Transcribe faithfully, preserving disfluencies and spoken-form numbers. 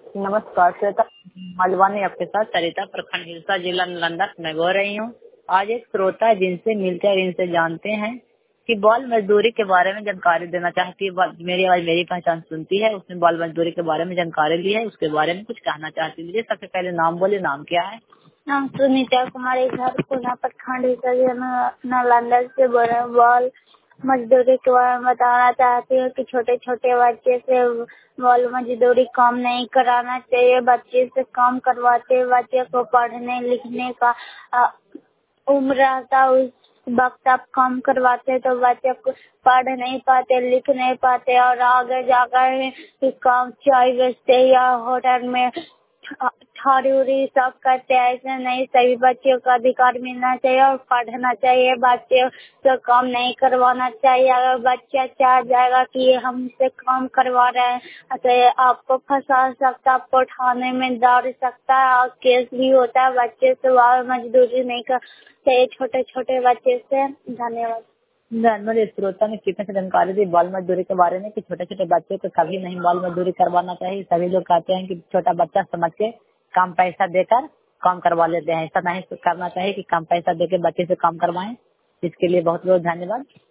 नमस्कार श्वेता, मालवानी आपके साथ सरिता प्रखंड हिलसा जिला नालंदा मैं बोल रही हूँ। आज एक श्रोता है जिनसे मिलकर इनसे जानते हैं कि बाल मजदूरी के बारे में जानकारी देना चाहती है। बाल- मेरी आवाज मेरी पहचान सुनती है, उसने बाल मजदूरी के बारे में जानकारी ली है, उसके बारे में कुछ कहना चाहती है। मुझे सबसे पहले नाम बोले, नाम क्या है? नाम सुनीता कुमारी, घर पुना प्रखंड हिलसा जिला नालंदा से बोल रहे हैं। बाल मजदूरी के बारे में बताना चाहती हूँ कि छोटे छोटे बच्चे से बाल मजदूरी काम नहीं कराना चाहिए। बच्चे से काम करवाते, बच्चे को पढ़ने लिखने का अ, उम्र रहता, उस वक्त आप काम करवाते तो बच्चे को पढ़ नहीं पाते, लिख नहीं पाते और आगे जाकर काम चाय बेचते या होटल में थारी उरी सब करते हैं। ऐसे नहीं, सभी बच्चों का अधिकार मिलना चाहिए और पढ़ना चाहिए। बच्चे से काम नहीं करवाना चाहिए। अगर बच्चा चाह जाएगा कि हमसे काम करवा रहे हैं तो आपको फंसा सकता है, आपको थाने में डाल सकता है और केस भी होता है। बच्चे से बाल मजदूरी नहीं कर चाहिए, छोटे छोटे बच्चे से। धन्यवाद। मेरे श्रोता ने कितने से जानकारी दी बाल मजदूरी के बारे में कि छोटे छोटे बच्चे को कभी नहीं बाल मजदूरी करवाना चाहिए। सभी लोग कहते हैं कि छोटा बच्चा समझ के कम पैसा देकर काम करवा लेते हैं। ऐसा नहीं करना चाहिए कि कम पैसा देकर बच्चे से काम करवाएं। इसके लिए बहुत बहुत धन्यवाद।